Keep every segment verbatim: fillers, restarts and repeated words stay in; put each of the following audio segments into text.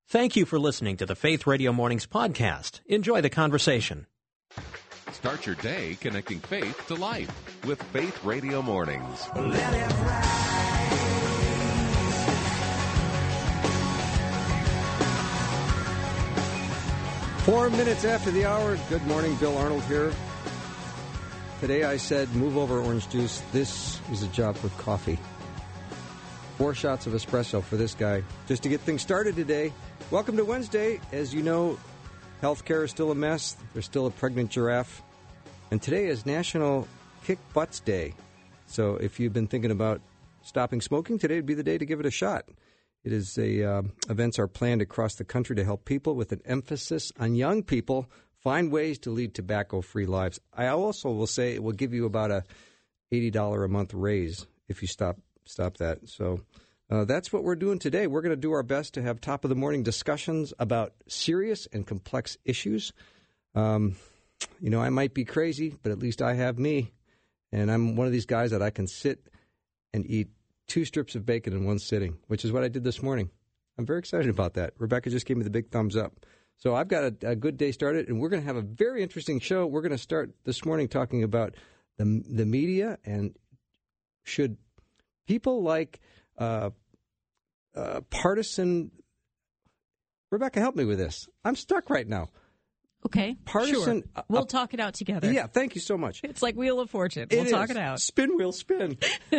Thank you for listening to the Faith Radio Mornings podcast. Enjoy the conversation. Start your day connecting faith to life with Faith Radio Mornings. Four minutes after the hour. Good morning, Bill Arnold here. Today I said, move over orange juice. This is a job for coffee. Four shots of espresso for this guy, just to get things started today. Welcome to Wednesday. As you know, healthcare is still a mess. There's still a pregnant giraffe. And today is National Kick Butts Day. So if you've been thinking about stopping smoking, today would be the day to give it a shot. It is a uh, events are planned across the country to help people with an emphasis on young people find ways to lead tobacco-free lives. I also will say it will give you about a eighty dollars a month raise if you stop stop that. So uh, that's what we're doing today. We're going to do our best to have top-of-the-morning discussions about serious and complex issues. Um, you know, I might be crazy, but at least I have me. And I'm one of these guys that I can sit and eat two strips of bacon in one sitting, which is what I did this morning. I'm very excited about that. Rebecca just gave me the big thumbs up. So I've got a, a good day started, and we're going to have a very interesting show. We're going to start this morning talking about the the media and should people like uh, uh, partisan. Rebecca, help me with this. I'm stuck right now. Okay, partisan. Sure. We'll uh, talk it out together. Yeah, thank you so much. It's like Wheel of Fortune. It We'll is. talk it out. Spin, wheel, spin.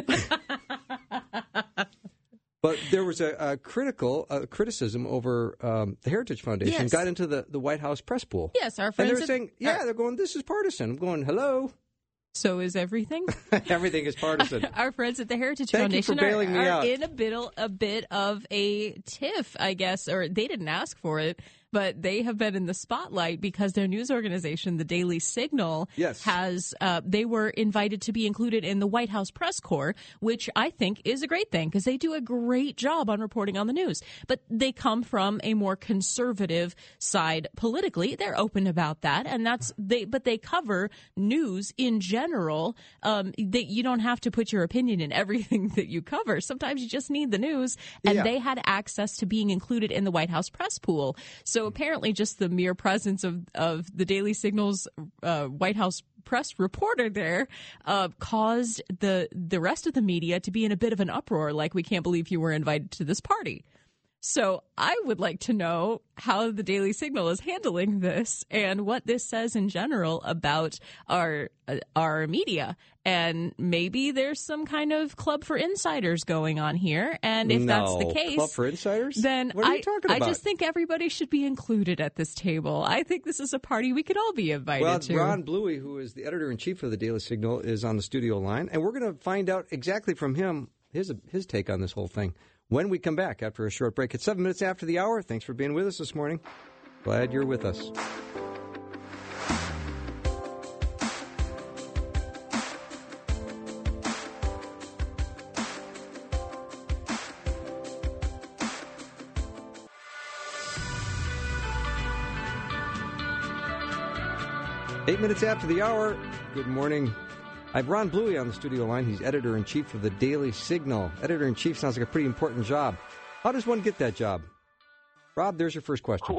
But there was a, a critical uh, criticism over um, the Heritage Foundation Yes. got into the, the White House press pool. Yes, our And friends. they were at- saying, yeah, our- they're going, this is partisan. I'm going, hello. so is everything. Everything is partisan. Our friends at the Heritage Thank you for Foundation bailing are, me are out. in a bit, a bit of a tiff, I guess, or they didn't ask for it, but they have been in the spotlight because their news organization, the Daily Signal, Yes. has uh, they were invited to be included in the White House press corps, which I think is a great thing because they do a great job on reporting on the news. But they come from a more conservative side politically. They're open about that, and that's they. But they cover news in general. Um, they, you don't have to put your opinion in everything that you cover. Sometimes you just need the news, and Yeah. they had access to being included in the White House press pool. So apparently just the mere presence of, of the Daily Signal's uh, White House press reporter there uh, caused the the rest of the media to be in a bit of an uproar, like, we can't believe you were invited to this party. So I would like to know how the Daily Signal is handling this and what this says in general about our uh, our media. And maybe there's some kind of club for insiders going on here. And if no. that's the case, Club for insiders? then what are I, you talking I about? just think everybody should be included at this table. I think this is a party we could all be invited Well, to. Ron Bluey, who is the editor-in-chief of the Daily Signal, is on the studio line, and we're going to find out exactly from him his his take on this whole thing when we come back after a short break. It's seven minutes after the hour. Thanks for being with us this morning. Glad you're with us. Eight minutes after the hour. Good morning. I have Ron Bluey on the studio line. He's editor-in-chief of the Daily Signal. Editor-in-chief sounds like a pretty important job. How does one get that job? Rob, there's your first question.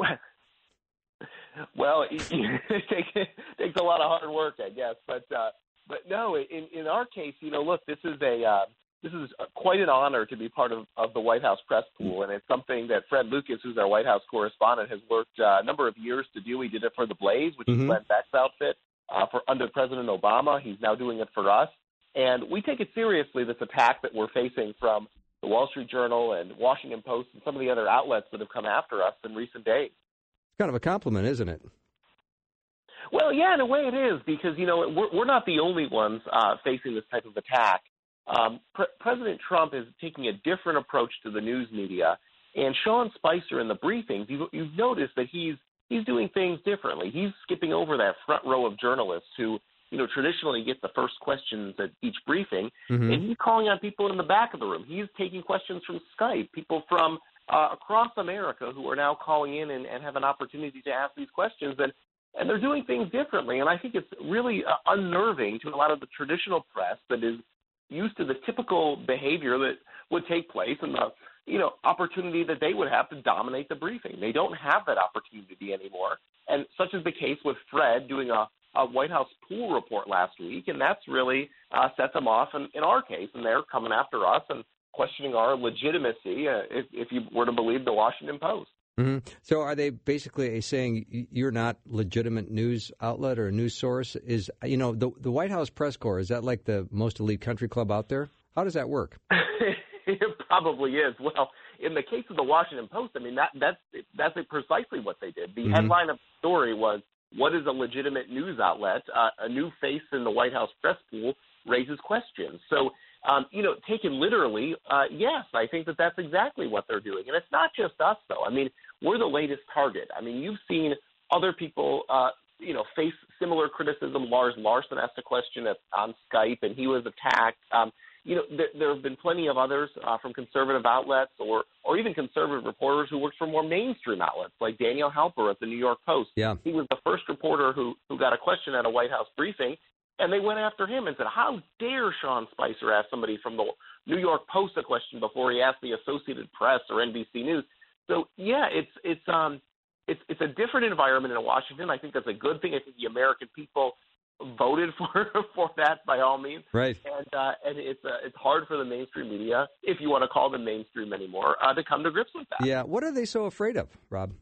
Well, it, it takes a lot of hard work, I guess. But uh, but no, in, in our case, you know, look, this is a uh, this is quite an honor to be part of, of the White House press pool, and it's something that Fred Lucas, who's our White House correspondent, has worked uh, a number of years to do. He did it for The Blaze, which Mhm. is Glenn Beck's outfit, uh, for under President Obama. He's now doing it for us. And we take it seriously, this attack that we're facing from the Wall Street Journal and Washington Post and some of the other outlets that have come after us in recent days. It's kind of a compliment, isn't it? Well, yeah, in a way it is, because, you know, we're, we're not the only ones uh, facing this type of attack. Um, Pre- President Trump is taking a different approach to the news media, and Sean Spicer in the briefings, you've, you've noticed that he's he's doing things differently. He's skipping over that front row of journalists who, you know, traditionally get the first questions at each briefing, Mhm. and he's calling on people in the back of the room. He's taking questions from Skype, people from uh, across America who are now calling in and, and have an opportunity to ask these questions, and and they're doing things differently. And I think it's really uh, unnerving to a lot of the traditional press that is used to the typical behavior that would take place in the you know, opportunity that they would have to dominate the briefing. They don't have that opportunity anymore. And such is the case with Fred doing a, a White House pool report last week, and that's really uh, set them off in, in our case, and they're coming after us and questioning our legitimacy uh, if, if you were to believe the Washington Post. Mm-hmm. So are they basically saying you're not legitimate news outlet or a news source? Is, you know, the the White House press corps, is that like the most elite country club out there? How does that work? It probably is. Well, in the case of the Washington Post, I mean, that that's that's precisely what they did. The mm-hmm. headline of the story was, what is a legitimate news outlet? Uh, a new face in the White House press pool raises questions. So, um, you know, taken literally, uh, yes, I think that that's exactly what they're doing. And it's not just us, though. I mean, we're the latest target. I mean, you've seen other people, uh, you know, face similar criticism. Lars Larson asked a question at, on Skype, and he was attacked. Um, you know, there, there have been plenty of others uh, from conservative outlets or or even conservative reporters who worked for more mainstream outlets, like Daniel Halper at the New York Post. Yeah. He was the first reporter who, who got a question at a White House briefing, and they went after him and said, how dare Sean Spicer ask somebody from the New York Post a question before he asked the Associated Press or N B C News? So, yeah, it's it's um it's it's a different environment in Washington. I think that's a good thing. I think the American people voted for for that by all means. Right. And uh, and it's uh, it's hard for the mainstream media, if you want to call them mainstream anymore, uh, to come to grips with that. Yeah. What are they so afraid of, Rob?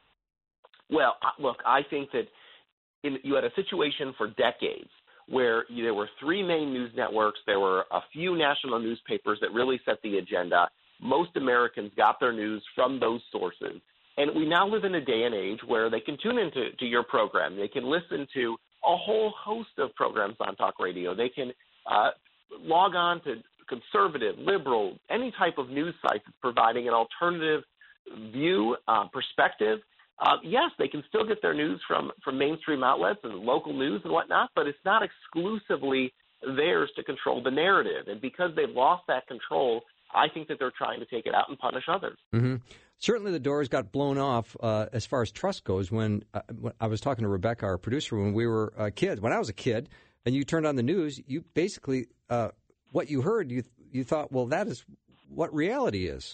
Well, look, I think that in, you had a situation for decades where you, there were three main news networks. There were a few national newspapers that really set the agenda. Most Americans got their news from those sources. And we now live in a day and age where they can tune into to your program. They can listen to a whole host of programs on talk radio. They can uh, log on to conservative, liberal, any type of news site that's providing an alternative view, uh, perspective. Uh, yes, they can still get their news from, from mainstream outlets and local news and whatnot, but it's not exclusively theirs to control the narrative. And because they've lost that control, I think that they're trying to take it out and punish others. Mm-hmm. Certainly the doors got blown off uh, as far as trust goes when, uh, when I was talking to Rebecca, our producer, when we were uh, kids. When I was a kid and you turned on the news, you basically, uh, what you heard, you you thought, well, that is what reality is.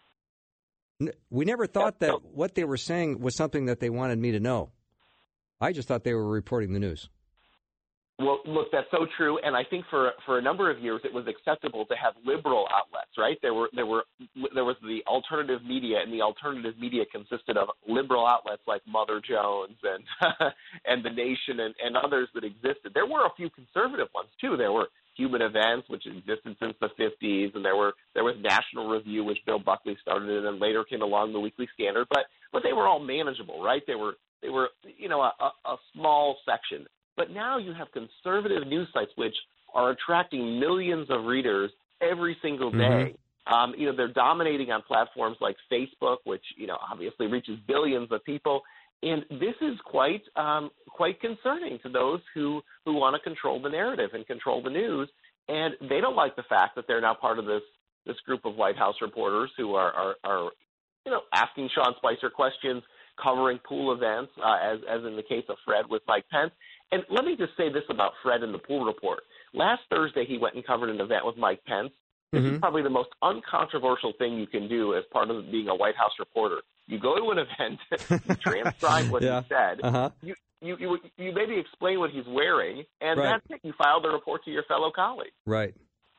We never thought that what they were saying was something that they wanted me to know. I just thought they were reporting the news. Well, look, that's so true, and I think for for a number of years it was acceptable to have liberal outlets, right? There were there were there was the alternative media, and the alternative media consisted of liberal outlets like Mother Jones and and The Nation and, and others that existed. There were a few conservative ones too. There were Human Events, which existed since the fifties, and there were there was National Review, which Bill Buckley started, and then later came along the Weekly Standard. But but they were all manageable, right? They were they were you know a, a small section. But now you have conservative news sites which are attracting millions of readers every single day. Mm-hmm. Um, you know, they're dominating on platforms like Facebook, which, you know, obviously reaches billions of people. And this is quite um, quite concerning to those who, who want to control the narrative and control the news. And they don't like the fact that they're now part of this this group of White House reporters who are, are, are you know, asking Sean Spicer questions, covering pool events, uh, as, as in the case of Fred with Mike Pence. And let me just say this about Fred and the pool report. Last Thursday, he went and covered an event with Mike Pence. This mm-hmm. is probably the most uncontroversial thing you can do as part of being a White House reporter. You go to an event, you transcribe what yeah. he said, uh-huh. you, you, you you maybe explain what he's wearing, and right. that's it. You file the report to your fellow colleagues. Right.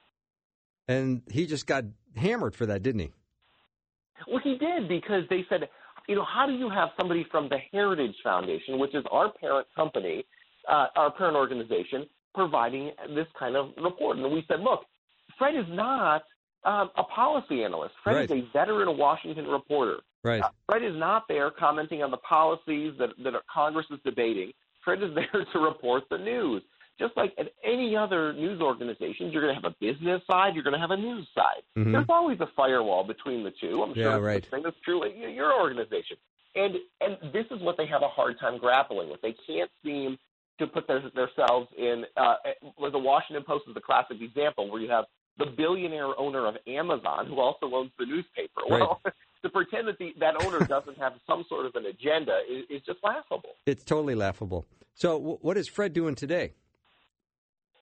And he just got hammered for that, didn't he? Well, he did, because they said, you know, how do you have somebody from the Heritage Foundation, which is our parent company, Uh, our parent organization, providing this kind of report? And we said, look, Fred is not um, a policy analyst. Fred right. is a veteran Washington reporter. Right. Uh, Fred is not there commenting on the policies that, that Congress is debating. Fred is there to report the news. Just like at any other news organization, you're going to have a business side, you're going to have a news side. Mm-hmm. There's always a firewall between the two. I'm sure yeah, that's right. the thing that's true at your organization. And, and this is what they have a hard time grappling with. They can't seem to put their, themselves in, uh, where the Washington Post is the classic example, where you have the billionaire owner of Amazon who also owns the newspaper. Right. Well, to pretend that the, that owner doesn't have some sort of an agenda is, is just laughable. It's totally laughable. So w- what is Fred doing today?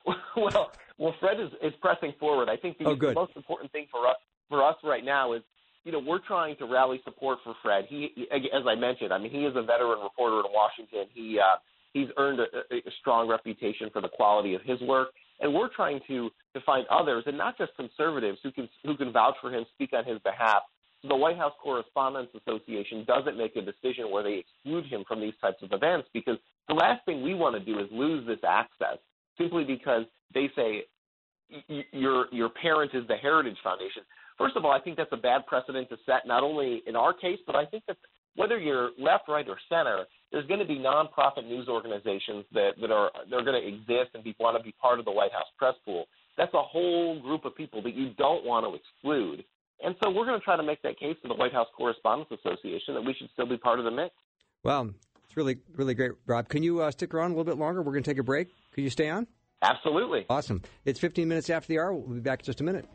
Well, well, Fred is, is pressing forward. I think the, oh, the most important thing for us for us right now is you know, we're trying to rally support for Fred. He, as I mentioned, I mean, he is a veteran reporter in Washington. He uh, he's earned a, a strong reputation for the quality of his work, and we're trying to to find others, and not just conservatives, who can who can vouch for him, speak on his behalf. So the White House Correspondents Association doesn't make a decision where they exclude him from these types of events, because the last thing we want to do is lose this access simply because they say your your parent is the Heritage Foundation. First of all, I think that's a bad precedent to set, not only in our case, but I think that whether you're left, right, or center, there's going to be nonprofit news organizations that, that are they're going to exist and be, want to be part of the White House press pool. That's a whole group of people that you don't want to exclude. And so we're going to try to make that case to the White House Correspondents Association that we should still be part of the mix. Well, it's really, really great, Rob. Can you uh, stick around a little bit longer? We're going to take a break. Could you stay on? Absolutely. Awesome. It's fifteen minutes after the hour. We'll be back in just a minute.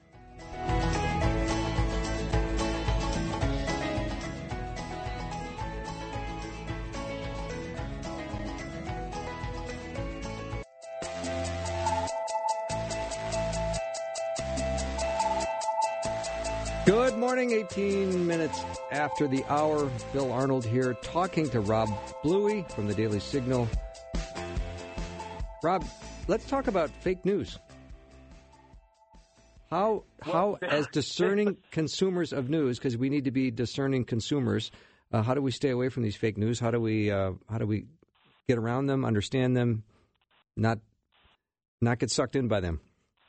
Good morning, eighteen minutes after the hour. Bill Arnold here, talking to Rob Bluey from the Daily Signal. Rob, let's talk about fake news. How, how as discerning consumers of news, because we need to be discerning consumers, uh, how do we stay away from these fake news? How do we uh, how do we get around them, understand them, not not get sucked in by them?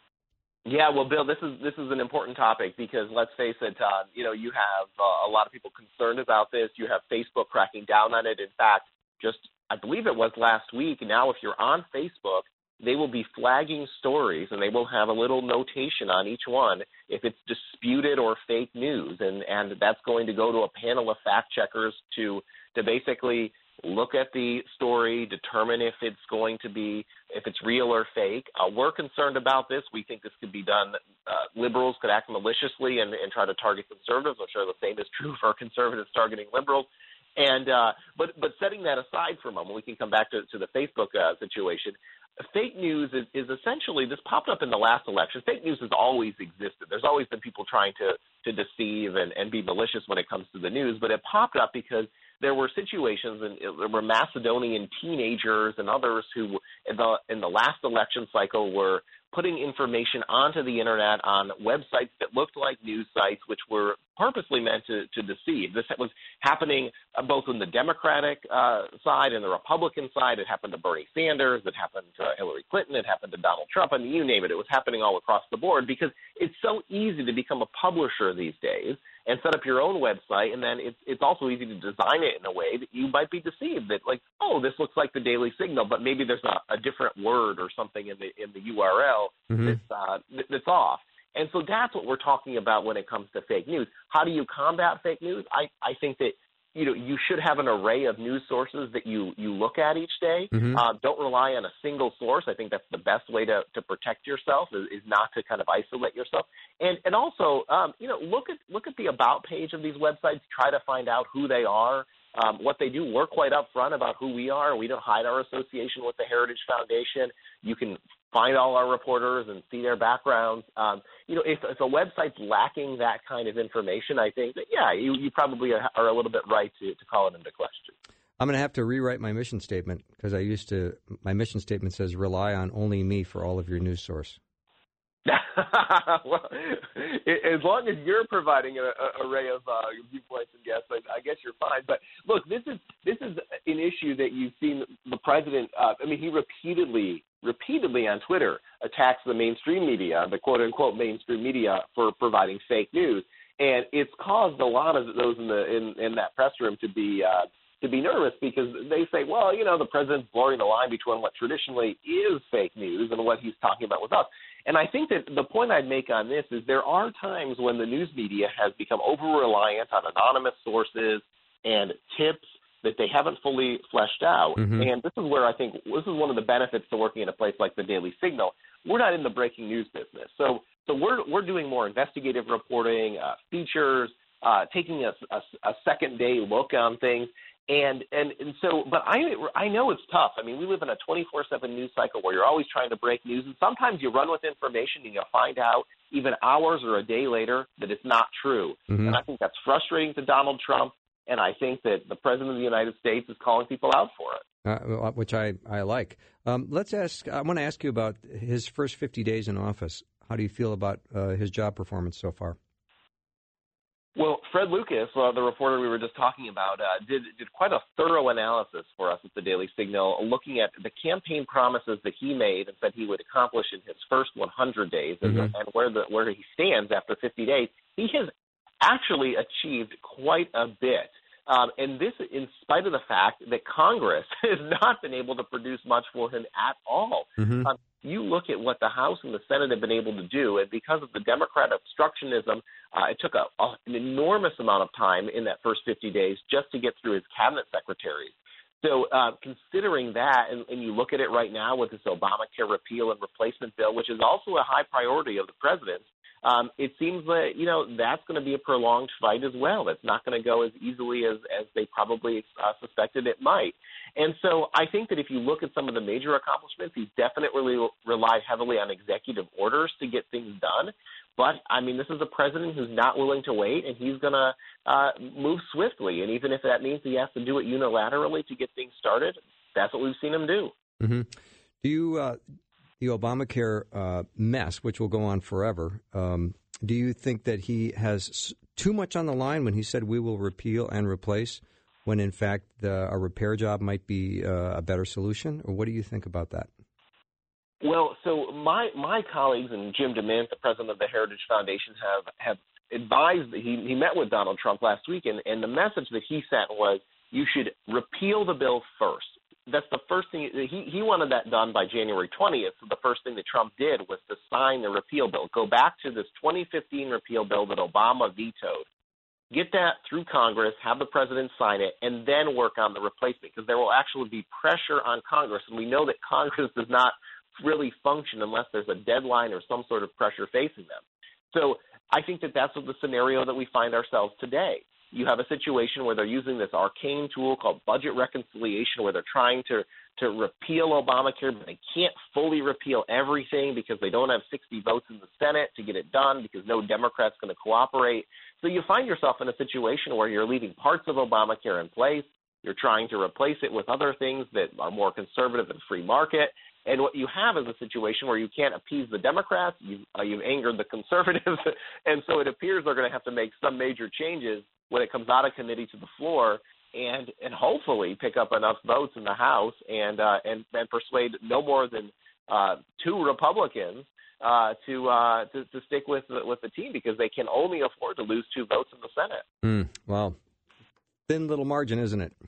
Yeah, well, Bill, this is this is an important topic because let's face it, uh, you know, you have uh, a lot of people concerned about this. You have Facebook cracking down on it. In fact, just I believe it was last week. Now, if you're on Facebook, they will be flagging stories, and they will have a little notation on each one if it's disputed or fake news, and and that's going to go to a panel of fact checkers to to basically look at the story, determine if it's going to be, if it's real or fake. Uh, we're concerned about this. We think this could be done. Uh, liberals could act maliciously and, and try to target conservatives. I'm sure the same is true for conservatives targeting liberals. And uh, but but setting that aside for a moment, we can come back to, to the Facebook uh, situation. Fake news is, is essentially, this popped up in the last election. Fake news has always existed. There's always been people trying to, to deceive and, and be malicious when it comes to the news, but it popped up because there were situations, and there were Macedonian teenagers and others who, in the in the last election cycle, were putting information onto the internet on websites that looked like news sites, which were purposely meant to, to deceive. This was happening both on the Democratic uh, side and the Republican side. It happened to Bernie Sanders. It happened to Hillary Clinton. It happened to Donald Trump. I mean, you name it. It was happening all across the board because it's so easy to become a publisher these days and set up your own website, and then it's it's also easy to design it in a way that you might be deceived that, like, oh, this looks like the Daily Signal, but maybe there's a, a different word or something in the in the U R L mm-hmm. that's uh, that's off. And so that's what we're talking about when it comes to fake news. How do you combat fake news? I, I think that, you know, you should have an array of news sources that you, you look at each day. Mm-hmm. Uh, don't rely on a single source. I think that's the best way to, to protect yourself is, is not to kind of isolate yourself. And and also, um, you know, look at look at the about page of these websites. Try to find out who they are, um, what they do. We're quite upfront about who we are. We don't hide our association with the Heritage Foundation. You can find all our reporters and see their backgrounds. Um, you know, if, if a website's lacking that kind of information, I think that, yeah, you, you probably are a little bit right to, to call it into question. I'm going to have to rewrite my mission statement because I used to, my mission statement says rely on only me for all of your news source. Well, as long as you're providing an array of uh, viewpoints and guests, I, I guess you're fine. But look, this is this is an issue that you've seen the president. Uh, I mean, he repeatedly, repeatedly on Twitter attacks the mainstream media, the quote unquote mainstream media, for providing fake news, and it's caused a lot of those in the in, in that press room to be. Uh, to be nervous because they say, well, you know, the president's blurring the line between what traditionally is fake news and what he's talking about with us. And I think that the point I'd make on this is there are times when the news media has become over-reliant on anonymous sources and tips that they haven't fully fleshed out. Mm-hmm. And this is where I think this is one of the benefits to working at a place like the Daily Signal. We're not in the breaking news business. So so we're we're doing more investigative reporting, uh, features, uh, taking a, a, a second-day look on things. And, and and so, but I I know it's tough. I mean, we live in a twenty-four seven news cycle where you're always trying to break news, and sometimes you run with information and you'll find out even hours or a day later, that it's not true. Mm-hmm. And I think that's frustrating to Donald Trump, and I think that the President of the United States is calling people out for it. Uh, which I, I like. Um, let's ask, I want to ask you about his first fifty days in office. How do you feel about uh, his job performance so far? Well, Fred Lucas, uh, the reporter we were just talking about, uh, did did quite a thorough analysis for us at the Daily Signal, looking at the campaign promises that he made and said he would accomplish in his first one hundred days, mm-hmm. and, and where the where he stands after fifty days. He has actually achieved quite a bit. Um, and this in spite of the fact that Congress has not been able to produce much for him at all. Mm-hmm. Um, you look at what the House and the Senate have been able to do, and because of the Democrat obstructionism, uh, it took a, a, an enormous amount of time in that first fifty days just to get through his cabinet secretaries. So uh, considering that, and, and you look at it right now with this Obamacare repeal and replacement bill, which is also a high priority of the president's, Um, it seems that, you know, that's going to be a prolonged fight as well. It's not going to go as easily as, as they probably uh, suspected it might. And so I think that if you look at some of the major accomplishments, he's definitely relied heavily on executive orders to get things done. But, I mean, this is a president who's not willing to wait, and he's going to uh, move swiftly. And even if that means he has to do it unilaterally to get things started, that's what we've seen him do. Mm-hmm. Do you uh... The Obamacare uh, mess, which will go on forever, um, do you think that he has too much on the line when he said we will repeal and replace, when in fact the, a repair job might be uh, a better solution? Or what do you think about that? Well, so my my colleagues and Jim DeMint, the president of the Heritage Foundation, have, have advised, he, he met with Donald Trump last week, and, and the message that he sent was you should repeal the bill first. That's the first thing. He, he wanted that done by January twentieth. So the first thing that Trump did was to sign the repeal bill. Go back to this twenty fifteen repeal bill that Obama vetoed. Get that through Congress, have the president sign it, and then work on the replacement, because there will actually be pressure on Congress. And we know that Congress does not really function unless there's a deadline or some sort of pressure facing them. So I think that that's the scenario that we find ourselves today. You have a situation where they're using this arcane tool called budget reconciliation, where they're trying to, to repeal Obamacare, but they can't fully repeal everything because they don't have sixty votes in the Senate to get it done, because no Democrat's going to cooperate. So you find yourself in a situation where you're leaving parts of Obamacare in place. You're trying to replace it with other things that are more conservative and free market. And what you have is a situation where you can't appease the Democrats. You've, uh, you've angered the conservatives. And so it appears they're going to have to make some major changes when it comes out of committee to the floor, and and hopefully pick up enough votes in the House and uh, and, and persuade no more than uh, two Republicans uh, to, uh, to to stick with the, with the team, because they can only afford to lose two votes in the Senate. Mm, well, thin little margin, isn't it?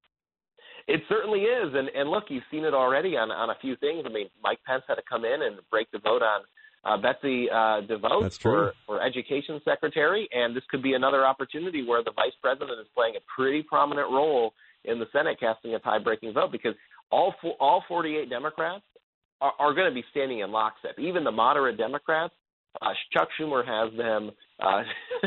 It certainly is, and and look, you've seen it already on, on a few things. I mean, Mike Pence had to come in and break the vote on Uh, Betsy uh, DeVos for, for Education Secretary, and this could be another opportunity where the Vice President is playing a pretty prominent role in the Senate, casting a tie-breaking vote, because all four, all forty-eight Democrats are, are going to be standing in lockstep. Even the moderate Democrats, uh, Chuck Schumer has them uh,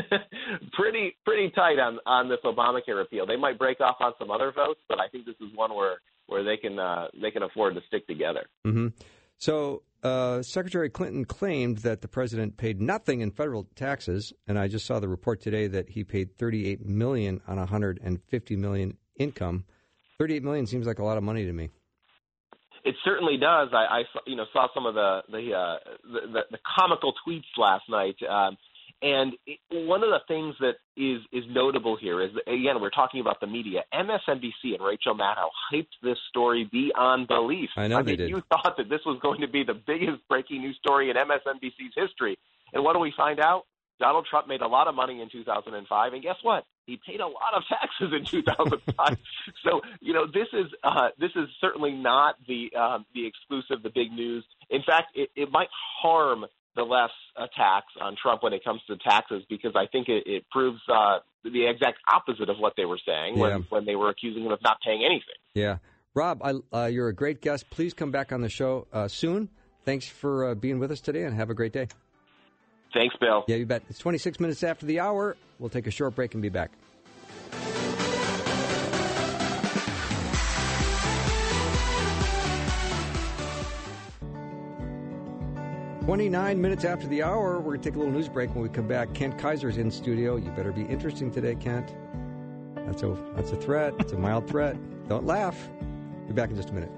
pretty pretty tight on, on this Obamacare repeal. They might break off on some other votes, but I think this is one where where they can uh, they can afford to stick together. Mm-hmm. So uh, Secretary Clinton claimed that the president paid nothing in federal taxes, and I just saw the report today that he paid thirty-eight million dollars on one hundred fifty million dollars income. thirty-eight million dollars seems like a lot of money to me. It certainly does. I, I you know saw some of the the, uh, the, the the comical tweets last night, um, and it, one of the things that is is notable here is that, again, we're talking about the media. M S N B C and Rachel Maddow hyped this story beyond belief. I know I they mean, did. You thought that this was going to be the biggest breaking news story in M S N B C's history, and what do we find out? Donald Trump made a lot of money in two thousand five, and guess what? He paid a lot of taxes in two thousand five. So, you know, this is uh, this is certainly not the um, the exclusive, the big news. In fact, it, it might harm the less attacks on Trump when it comes to taxes, because I think it, it proves uh, the exact opposite of what they were saying when, yeah. when they were accusing him of not paying anything. Yeah. Rob, I, uh, you're a great guest. Please come back on the show uh, soon. Thanks for uh, being with us today, and have a great day. Thanks, Bill. Yeah, you bet. It's twenty-six minutes after the hour. We'll take a short break and be back. twenty-nine minutes after the hour, we're going to take a little news break. When we come back, Kent Kaiser's in studio. You better be interesting today, Kent. That's a, that's a threat. It's a mild threat. Don't laugh. Be back in just a minute.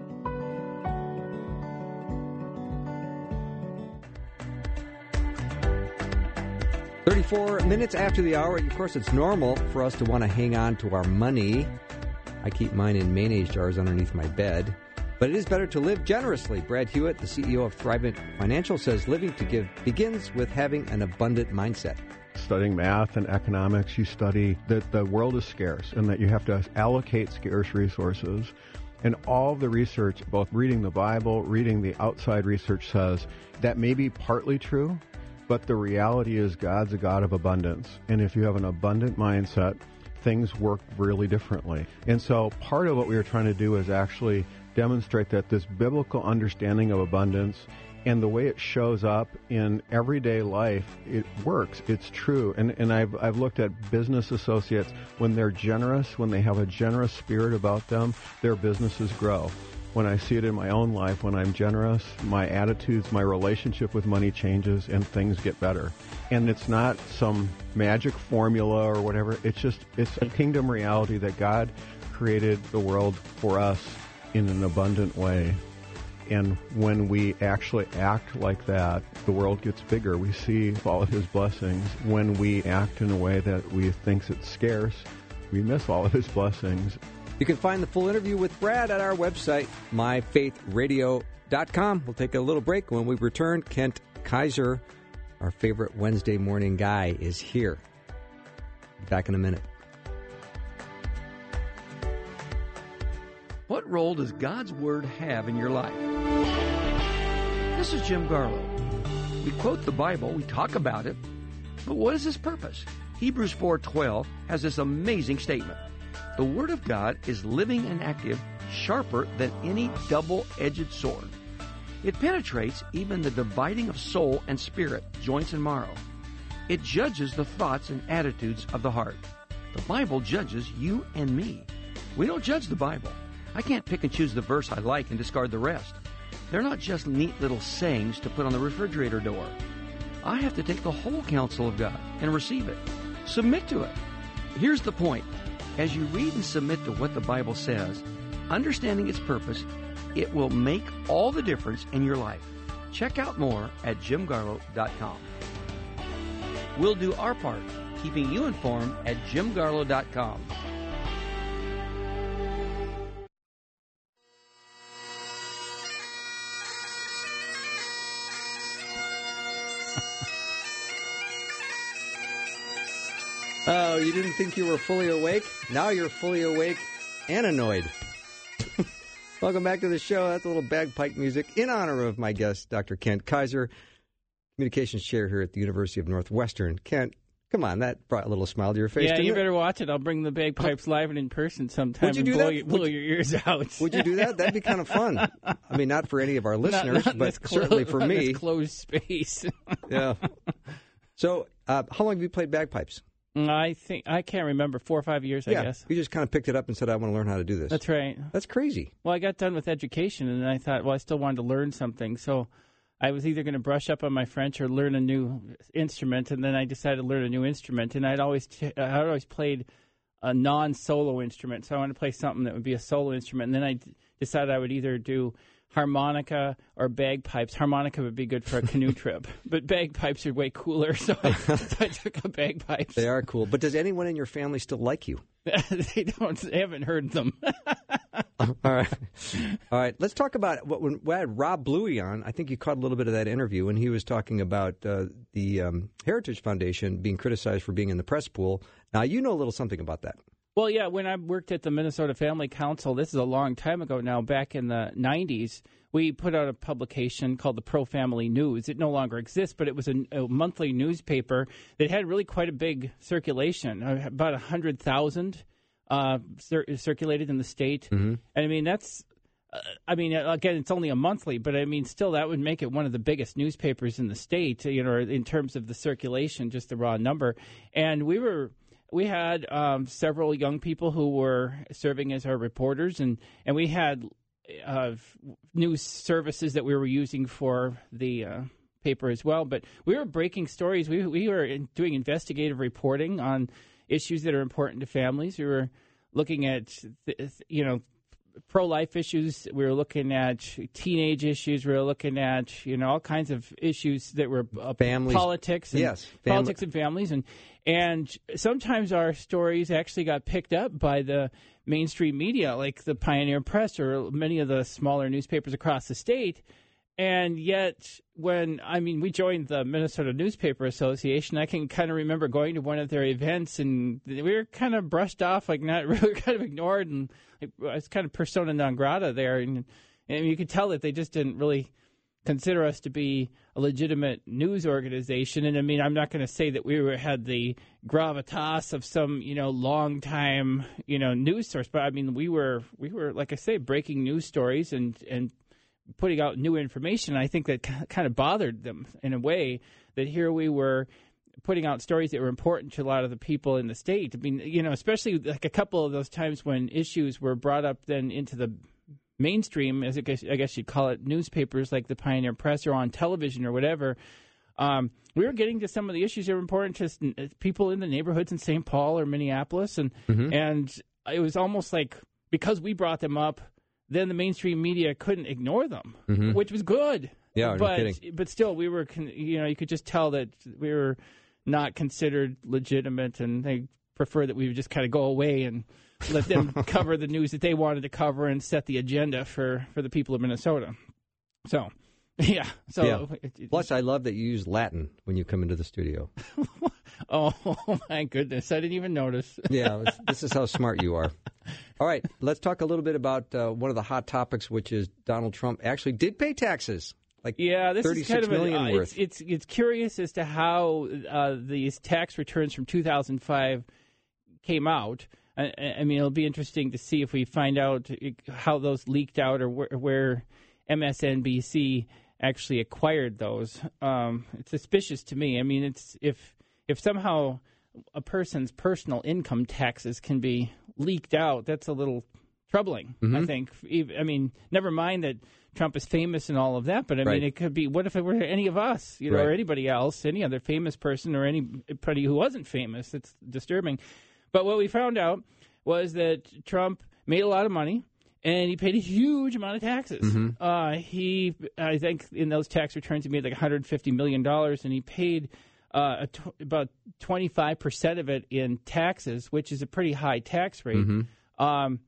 thirty-four minutes after the hour. Of course, it's normal for us to want to hang on to our money. I keep mine in mayonnaise jars underneath my bed. But it is better to live generously. Brad Hewitt, the C E O of Thrivent Financial, says living to give begins with having an abundant mindset. Studying math and economics, you study that the world is scarce and that you have to allocate scarce resources. And all the research, both reading the Bible, reading the outside research, says that may be partly true, but the reality is God's a God of abundance. And if you have an abundant mindset, things work really differently. And so part of what we were trying to do is actually demonstrate that this biblical understanding of abundance and the way it shows up in everyday life, it works. It's true. And and I've I've looked at business associates. When they're generous, when they have a generous spirit about them, their businesses grow. When I see it in my own life, when I'm generous, my attitudes, my relationship with money changes and things get better. And it's not some magic formula or whatever. It's just, it's a kingdom reality that God created the world for us in an abundant way. And when we actually act like that, the world gets bigger. We see all of his blessings. When we act in a way that we think it's scarce, we miss all of his blessings. You can find the full interview with Brad at our website, my faith radio dot com. We'll take a little break. When we return, Kent Kaiser, our favorite Wednesday morning guy, is here. Back in a minute. What role does God's Word have in your life? This is Jim Garlow. We quote the Bible, we talk about it, but what is its purpose? Hebrews four twelve has this amazing statement. The Word of God is living and active, sharper than any double-edged sword. It penetrates even the dividing of soul and spirit, joints and marrow. It judges the thoughts and attitudes of the heart. The Bible judges you and me. We don't judge the Bible. I can't pick and choose the verse I like and discard the rest. They're not just neat little sayings to put on the refrigerator door. I have to take the whole counsel of God and receive it. Submit to it. Here's the point. As you read and submit to what the Bible says, understanding its purpose, it will make all the difference in your life. Check out more at jim garlow dot com. We'll do our part, keeping you informed at jim garlow dot com. Oh, you didn't think you were fully awake? Now you're fully awake and annoyed. Welcome back to the show. That's a little bagpipe music in honor of my guest, Doctor Kent Kaiser, communications chair here at the University of Northwestern. Kent, come on, that brought a little smile to your face. Yeah, you it? better watch it. I'll bring the bagpipes live and in person sometime Would you and do blow, that? you, blow Would your ears out. Would you do that? That'd be kind of fun. I mean, not for any of our listeners, not, not but clo- certainly for not me. This closed space. Yeah. So, uh, how long have you played bagpipes? I think I can't remember four or five years. Yeah, I guess you just kind of picked it up and said, "I want to learn how to do this." That's right. That's crazy. Well, I got done with education, and I thought, well, I still wanted to learn something, so I was either going to brush up on my French or learn a new instrument, and then I decided to learn a new instrument, and I'd always t- I'd always played a non-solo instrument, so I wanted to play something that would be a solo instrument, and then I d- decided I would either do harmonica or bagpipes. Harmonica would be good for a canoe trip, but bagpipes are way cooler, so I, so I took up bagpipes. They are cool. But does anyone in your family still like you? they don't. They haven't heard them. All right. All right. Let's talk about what when we had Rob Bluey on. I think you caught a little bit of that interview, and he was talking about uh, the um, Heritage Foundation being criticized for being in the press pool. Now, you know a little something about that. Well, yeah, when I worked at the Minnesota Family Council, this is a long time ago now, back in the nineties, we put out a publication called the Pro Family News. It no longer exists, but it was a, a monthly newspaper that had really quite a big circulation, about one hundred thousand uh, cir- circulated in the state. Mm-hmm. And, I mean, that's, uh, I mean, again, it's only a monthly, but, I mean, still that would make it one of the biggest newspapers in the state, you know, in terms of the circulation, just the raw number. And we were... We had um, several young people who were serving as our reporters, and, and we had uh, news services that we were using for the uh, paper as well. But we were breaking stories. We we were in, doing investigative reporting on issues that are important to families. We were looking at, you know, pro-life issues. We were looking at teenage issues. We were looking at, you know, all kinds of issues that were uh, families. politics, and yes, family. politics and families, and and sometimes our stories actually got picked up by the mainstream media, like the Pioneer Press or many of the smaller newspapers across the state. And yet, when, I mean, we joined the Minnesota Newspaper Association, I can kind of remember going to one of their events, and we were kind of brushed off, like not really kind of ignored, and like, it's kind of persona non grata there. And, and you could tell that they just didn't really consider us to be a legitimate news organization. And I mean, I'm not going to say that we were, had the gravitas of some, you know, long time, you know, news source, but I mean, we were, we were, like I say, breaking news stories and, and, putting out new information. I think that kind of bothered them in a way, that here we were putting out stories that were important to a lot of the people in the state. I mean, you know, especially like a couple of those times when issues were brought up then into the mainstream, as I guess, I guess you'd call it, newspapers like the Pioneer Press or on television or whatever. Um, we were getting to some of the issues that were important to people in the neighborhoods in Saint Paul or Minneapolis. And, mm-hmm. and it was almost like because we brought them up, then the mainstream media couldn't ignore them, mm-hmm. which was good. Yeah, but no kidding. But still, we were, you know, you could just tell that we were not considered legitimate, and they prefer that we would just kind of go away and let them cover the news that they wanted to cover and set the agenda for, for the people of Minnesota. So, yeah. So, yeah. It, it, Plus, I love that you use Latin when you come into the studio. oh, my goodness. I didn't even notice. Yeah, this is how smart you are. All right, let's talk a little bit about uh, one of the hot topics, which is Donald Trump actually did pay taxes. Like yeah, this is kind of million a, uh, worth. It's, it's it's curious as to how uh, these tax returns from two thousand five came out. I, I mean, it'll be interesting to see if we find out how those leaked out or where, where M S N B C actually acquired those. Um, it's suspicious to me. I mean, it's if if somehow a person's personal income taxes can be leaked out, that's a little troubling, mm-hmm. I think. I mean, never mind that Trump is famous and all of that, but I right. mean, it could be, what if it were any of us, you know, right. or anybody else, any other famous person or anybody who wasn't famous? It's disturbing. But what we found out was that Trump made a lot of money, and he paid a huge amount of taxes. Mm-hmm. Uh, he, I think in those tax returns, he made like one hundred fifty million dollars, and he paid Uh, t- about twenty-five percent of it in taxes, which is a pretty high tax rate. Mm-hmm. Um,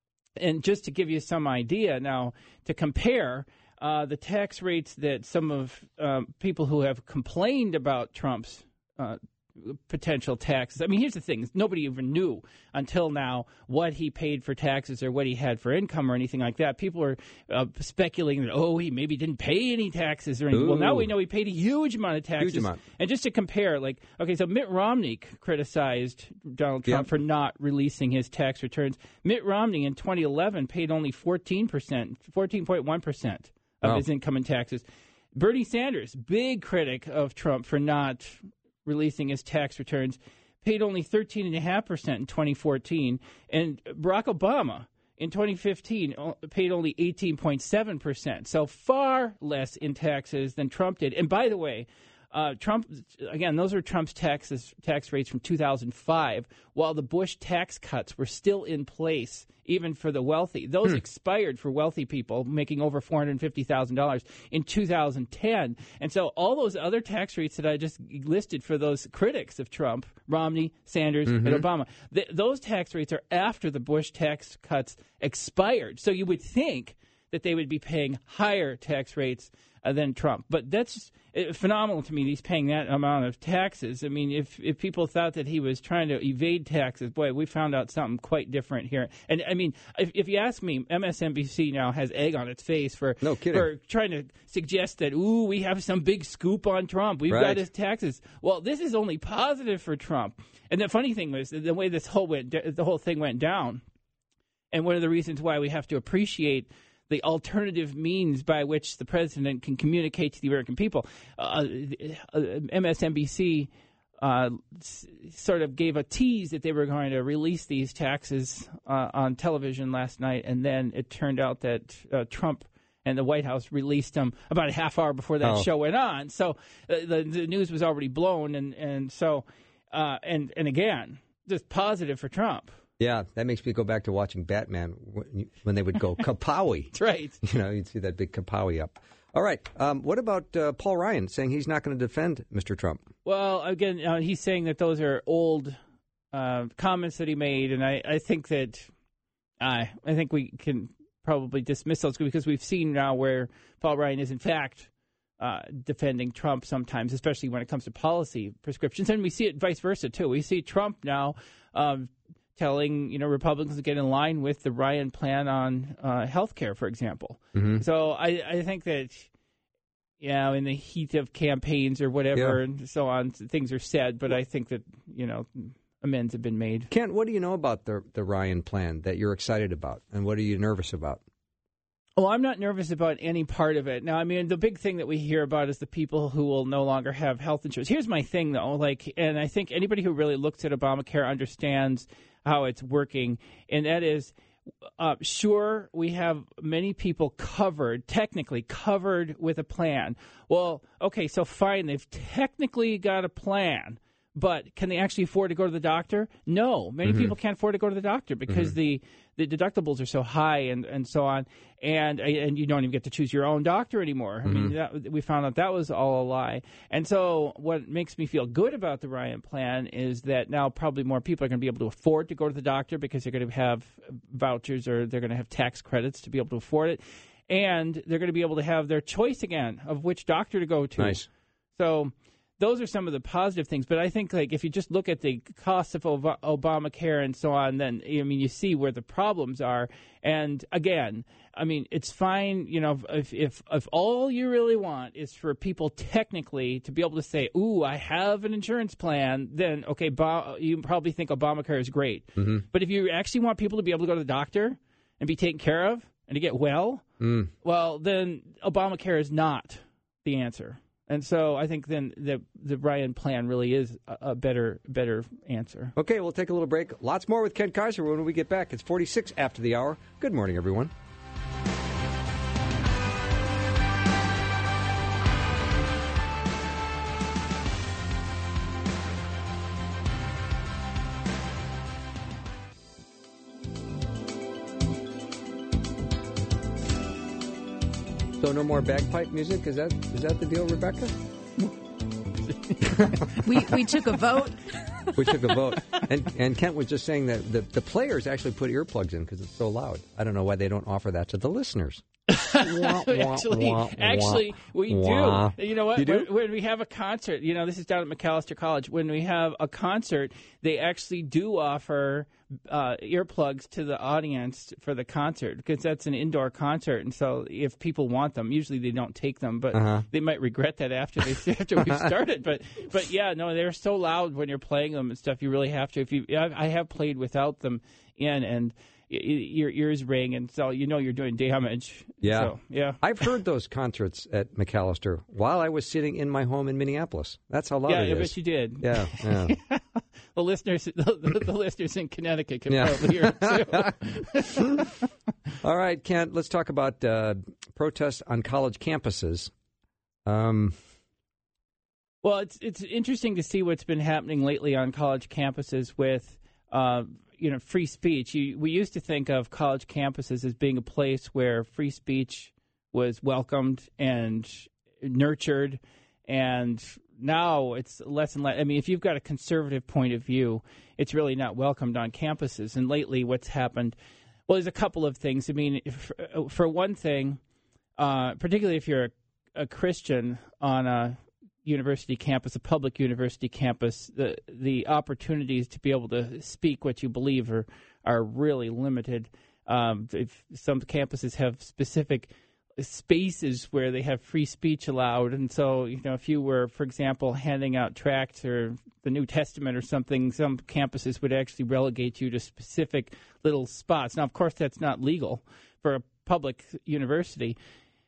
and just to give you some idea now, to compare uh, the tax rates that some of um, people who have complained about Trump's uh, potential taxes. I mean, here's the thing. Nobody even knew until now what he paid for taxes or what he had for income or anything like that. People are uh, speculating that, oh, he maybe didn't pay any taxes or anything. Ooh. Well, now we know he paid a huge amount of taxes. Huge amount. And just to compare, like, okay, so Mitt Romney criticized Donald Trump yep. for not releasing his tax returns. Mitt Romney in twenty eleven paid only fourteen percent, fourteen point one percent of wow. his income in taxes. Bernie Sanders, big critic of Trump for not releasing his tax returns, paid only thirteen point five percent in twenty fourteen. And Barack Obama in twenty fifteen paid only eighteen point seven percent. So far less in taxes than Trump did. And by the way, uh, Trump, again, those are Trump's taxes, tax rates from two thousand five, while the Bush tax cuts were still in place, even for the wealthy. Those hmm. expired for wealthy people making over four hundred fifty thousand dollars in two thousand ten. And so all those other tax rates that I just listed for those critics of Trump, Romney, Sanders, mm-hmm. and Obama, th- those tax rates are after the Bush tax cuts expired. So you would think that they would be paying higher tax rates uh, than Trump. But that's uh, phenomenal to me, he's paying that amount of taxes. I mean, if if people thought that he was trying to evade taxes, boy, we found out something quite different here. And, I mean, if, if you ask me, M S N B C now has egg on its face for, no kidding. for trying to suggest that, ooh, we have some big scoop on Trump. We've right. got his taxes. Well, this is only positive for Trump. And the funny thing was, the way this whole went, the whole thing went down, and one of the reasons why we have to appreciate the alternative means by which the president can communicate to the American people. Uh, M S N B C uh, s- sort of gave a tease that they were going to release these taxes uh, on television last night, and then it turned out that uh, Trump and the White House released him about a half hour before that Oh. show went on. So uh, the the news was already blown, and and so uh, and and again, just positive for Trump. Yeah, that makes me go back to watching Batman when they would go kapowie. That's right. You know, you'd see that big kapowie up. All right. Um, what about uh, Paul Ryan saying he's not going to defend Mister Trump? Well, again, uh, he's saying that those are old uh, comments that he made, and I, I think that I I think we can probably dismiss those because we've seen now where Paul Ryan is in fact uh, defending Trump sometimes, especially when it comes to policy prescriptions, and we see it vice versa too. We see Trump now um, telling you know Republicans to get in line with the Ryan plan on uh, health care, for example. Mm-hmm. So I, I think that. Yeah, in the heat of campaigns or whatever Yeah. and so on, things are said. But I think that, you know, amends have been made. Kent, what do you know about the the Ryan plan that you're excited about? And what are you nervous about? Well, I'm not nervous about any part of it. Now, I mean, the big thing that we hear about is the people who will no longer have health insurance. Here's my thing, though. Like, and I think anybody who really looks at Obamacare understands how it's working. And that is, Uh, sure, we have many people covered, technically covered with a plan. Well, okay, so fine, they've technically got a plan, but can they actually afford to go to the doctor? No, many mm-hmm. people can't afford to go to the doctor because mm-hmm. the, the deductibles are so high and, and so on, and and you don't even get to choose your own doctor anymore. Mm-hmm. I mean, that, we found out that was all a lie. And so what makes me feel good about the Ryan plan is that now probably more people are going to be able to afford to go to the doctor because they're going to have vouchers or they're going to have tax credits to be able to afford it, and they're going to be able to have their choice again of which doctor to go to. Nice. So those are some of the positive things. But I think, like, if you just look at the cost of Ob- Obamacare and so on, then, I mean, you see where the problems are. And, again, I mean, it's fine, you know, if, if if all you really want is for people technically to be able to say, ooh, I have an insurance plan, then, okay, Bo- you probably think Obamacare is great. Mm-hmm. But if you actually want people to be able to go to the doctor and be taken care of and to get well, mm. well, then Obamacare is not the answer. And so I think then the the Ryan plan really is a, a better better answer. Okay, we'll take a little break. Lots more with Ken Kaiser when we get back. It's forty-six after the hour. Good morning, everyone. So no more bagpipe music? Is that is that the deal, Rebecca? we we took a vote. We took a vote. And and Kent was just saying that the, the players actually put earplugs in because it's so loud. I don't know why they don't offer that to the listeners. actually, actually, we do. You know what? You do? When, when we have a concert, you know, this is down at McAllister College. When we have a concert, they actually do offer uh, earplugs to the audience for the concert because that's an indoor concert. And so, if people want them, usually they don't take them, but uh-huh. they might regret that after they after we've started. But but yeah, no, they're so loud when you're playing them and stuff. You really have to. If you, I have played without them in and. Your ears ring, and so you know you're doing damage. Yeah, so, yeah. I've heard those concerts at McAllister while I was sitting in my home in Minneapolis. That's how loud yeah, it is. Yeah, I bet you did. Yeah, yeah. the listeners, the, the, the listeners in Connecticut can yeah. probably hear it too. All right, Kent. Let's talk about uh, protests on college campuses. Um. Well, it's it's interesting to see what's been happening lately on college campuses with. Uh, you know, free speech. You, we used to think of college campuses as being a place where free speech was welcomed and nurtured, and now it's less and less. I mean, if you've got a conservative point of view, it's really not welcomed on campuses. And lately what's happened, well, there's a couple of things. I mean, if, for one thing, uh, particularly if you're a, a Christian on a university campus, a public university campus, the the opportunities to be able to speak what you believe are are really limited. Um, if some campuses have specific spaces where they have free speech allowed, and so you know, if you were, for example, handing out tracts or the New Testament or something, some campuses would actually relegate you to specific little spots. Now, of course, that's not legal for a public university.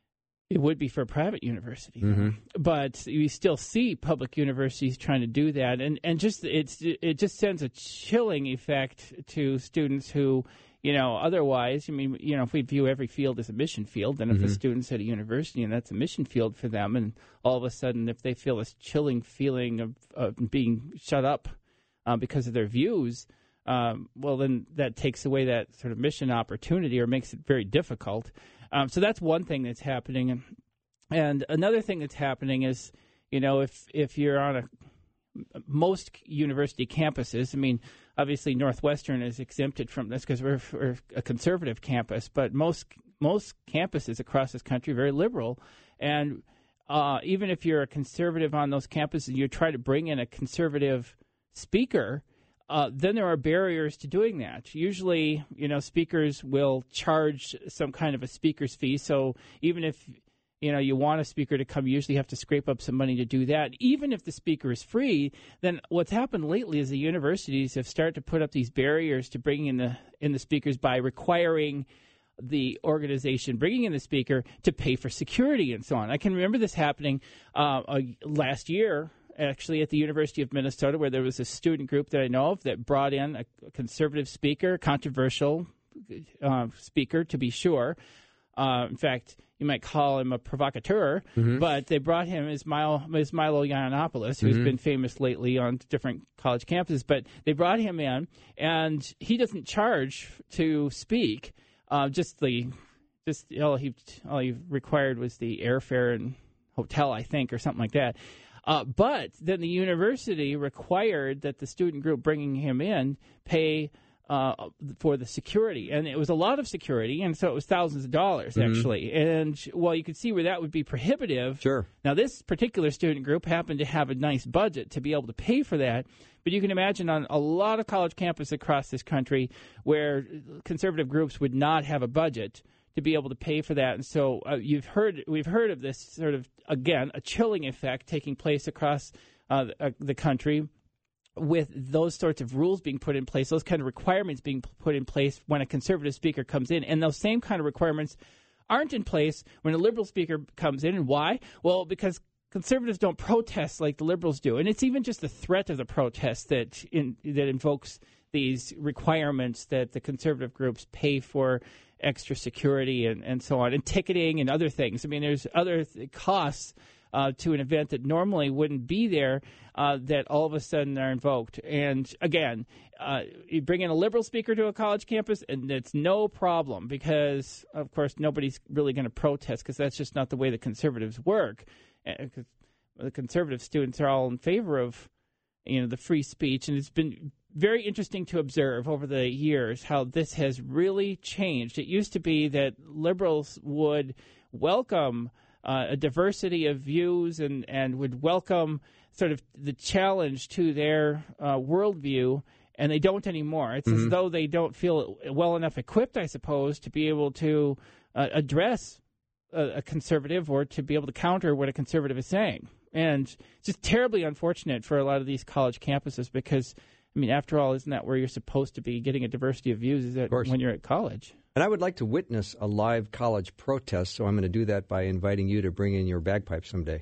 It would be for a private university, Mm-hmm. but we still see public universities trying to do that, and and just it's it just sends a chilling effect to students who, you know, otherwise, I mean, you know, if we view every field as a mission field, then if Mm-hmm. a student's at a university and that's a mission field for them, and all of a sudden, if they feel this chilling feeling of, of being shut up uh, because of their views, um, well, then that takes away that sort of mission opportunity or makes it very difficult. Um, so that's one thing that's happening. And, and another thing that's happening is, you know, if if you're on a most university campuses, I mean, obviously Northwestern is exempted from this because we're, we're a conservative campus, but most most campuses across this country are very liberal. And uh, even if you're a conservative on those campuses and you try to bring in a conservative speaker, Uh, then there are barriers to doing that. Usually, you know, speakers will charge some kind of a speaker's fee. So even if, you know, you want a speaker to come, you usually have to scrape up some money to do that. Even if the speaker is free, then what's happened lately is the universities have started to put up these barriers to bringing in the in the speakers by requiring the organization bringing in the speaker to pay for security and so on. I can remember this happening uh, uh, last year, actually, at the University of Minnesota, where there was a student group that I know of that brought in a conservative speaker, controversial uh, speaker, to be sure. Uh, in fact, you might call him a provocateur, mm-hmm. but they brought him as Milo, as Milo Yiannopoulos, who's mm-hmm. been famous lately on different college campuses. But they brought him in, and he doesn't charge to speak. Uh, just the, just all he all he required was the airfare and hotel, I think, or something like that. Uh, but then the university required that the student group bringing him in pay uh, for the security. And it was a lot of security, and so it was thousands of dollars, mm-hmm. actually. And, well, you could see where that would be prohibitive. Sure. Now, this particular student group happened to have a nice budget to be able to pay for that. But you can imagine on a lot of college campuses across this country where conservative groups would not have a budget to be able to pay for that. And so uh, you've heard, we've heard of this sort of, again, a chilling effect taking place across uh, the, uh, the country with those sorts of rules being put in place, those kind of requirements being put in place when a conservative speaker comes in. And those same kind of requirements aren't in place when a liberal speaker comes in. And why? Well, because conservatives don't protest like the liberals do. And it's even just the threat of the protest that in, that invokes these requirements that the conservative groups pay for extra security and, and so on, and ticketing and other things. I mean, there's other th- costs uh, to an event that normally wouldn't be there uh, that all of a sudden are invoked. And again, uh, you bring in a liberal speaker to a college campus, and it's no problem because, of course, nobody's really going to protest because that's just not the way the conservatives work. Because the conservative students are all in favor of, you know, the free speech, and it's been very interesting to observe over the years how this has really changed. It used to be that liberals would welcome uh, a diversity of views and, and would welcome sort of the challenge to their uh, worldview, and they don't anymore. It's mm-hmm. as though they don't feel well enough equipped, I suppose, to be able to uh, address a, a conservative or to be able to counter what a conservative is saying. And it's just terribly unfortunate for a lot of these college campuses because, I mean, after all, isn't that where you're supposed to be getting a diversity of views, is that when you're at college? And I would like to witness a live college protest, so I'm going to do that by inviting you to bring in your bagpipes someday.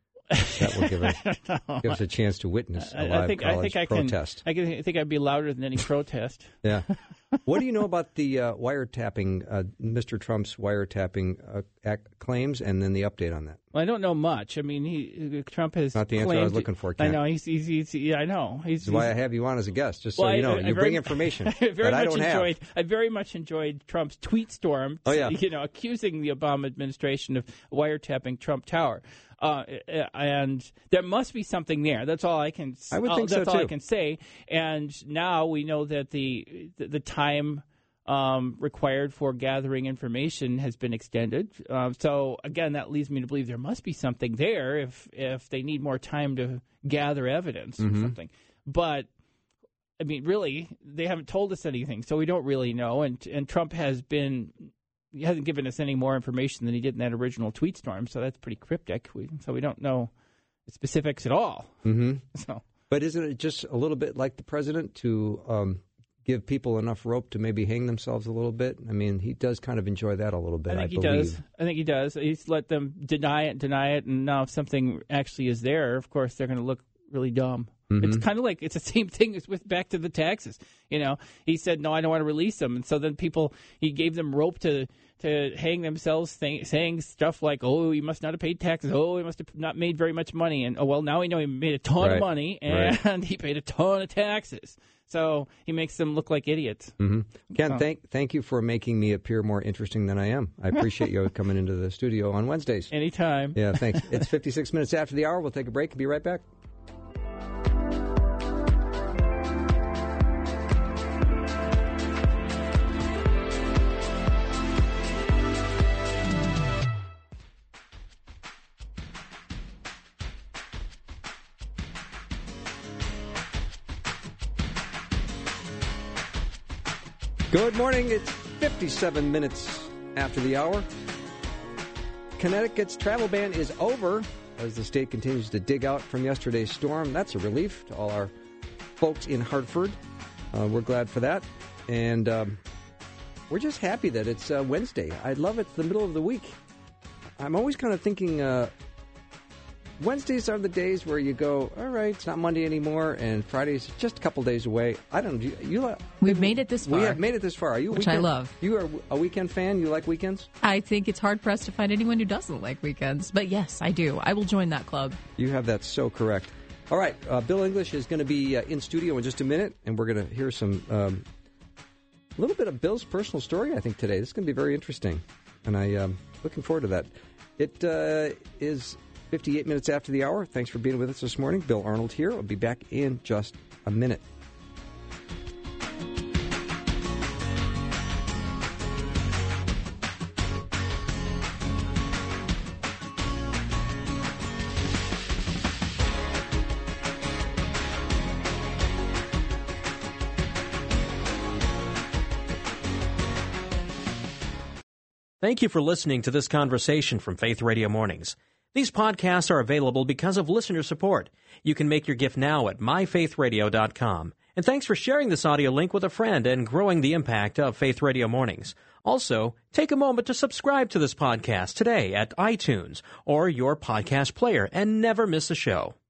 That will give us, give us a chance to witness a live I think, college I think I protest. Can, I, can, I think I'd be louder than any protest. Yeah. What do you know about the uh, wiretapping, uh, Mister Trump's wiretapping uh, act claims, and then the update on that? Well, I don't know much. I mean, he Trump has not the answer claimed, I was looking for. Ken. I know. He's, he's, he's, yeah, I know. He's, That's why I have you on as a guest, just well, so you know. I, I you very, bring information I very that I much don't enjoyed, have. I very much enjoyed Trump's tweet storm. Oh, yeah. You know, accusing the Obama administration of wiretapping Trump Tower. Uh, and there must be something there. That's all I can. I would think uh, that's so all too. I can say. And now we know that the the, the time um, required for gathering information has been extended. Um, so again, that leads me to believe there must be something there if if they need more time to gather evidence mm-hmm. or something. But I mean, really, they haven't told us anything, so we don't really know. And and Trump has been. He hasn't given us any more information than he did in that original tweet storm, so that's pretty cryptic. We, so we don't know the specifics at all. Mm-hmm. So, but isn't it just a little bit like the president to um, give people enough rope to maybe hang themselves a little bit? I mean, he does kind of enjoy that a little bit, I, think I he believe. does. I think he does. He's let them deny it, deny it, and now if something actually is there, of course, they're going to look really dumb. Mm-hmm. It's kind of like, it's the same thing as with back to the taxes. You know, he said, no, I don't want to release them. And so then people, he gave them rope to to hang themselves, th- saying stuff like, oh, he must not have paid taxes. Oh, he must have not made very much money. And, oh, well, now we know he made a ton right. of money, and right. he paid a ton of taxes. So he makes them look like idiots. Mm-hmm. Ken, so. thank thank you for making me appear more interesting than I am. I appreciate you coming into the studio on Wednesdays. Anytime. Yeah, thanks. It's fifty-six minutes after the hour. We'll take a break and be right back. Good morning. It's fifty-seven minutes after the hour. Connecticut's travel ban is over as the state continues to dig out from yesterday's storm. That's a relief to all our folks in Hartford. Uh, we're glad for that. And um, we're just happy that it's uh, Wednesday. I love it's the middle of the week. I'm always kind of thinking uh, Wednesdays are the days where you go, all right, it's not Monday anymore, and Friday's just a couple days away. I don't know. You, you, We've made it this far. We have made it this far. Are you a which weekend, I love. You are a weekend fan? You like weekends? I think it's hard pressed to find anyone who doesn't like weekends. But yes, I do. I will join that club. You have that so correct. All right, uh, Bill English is going to be uh, in studio in just a minute, and we're going to hear some um, a little bit of Bill's personal story, I think, today. This is going to be very interesting, and I'm um, looking forward to that. It uh, is fifty-eight minutes after the hour. Thanks for being with us this morning. Bill Arnold here. I'll be back in just a minute. Thank you for listening to this conversation from Faith Radio Mornings. These podcasts are available because of listener support. You can make your gift now at my faith radio dot com. And thanks for sharing this audio link with a friend and growing the impact of Faith Radio Mornings. Also, take a moment to subscribe to this podcast today at iTunes or your podcast player and never miss a show.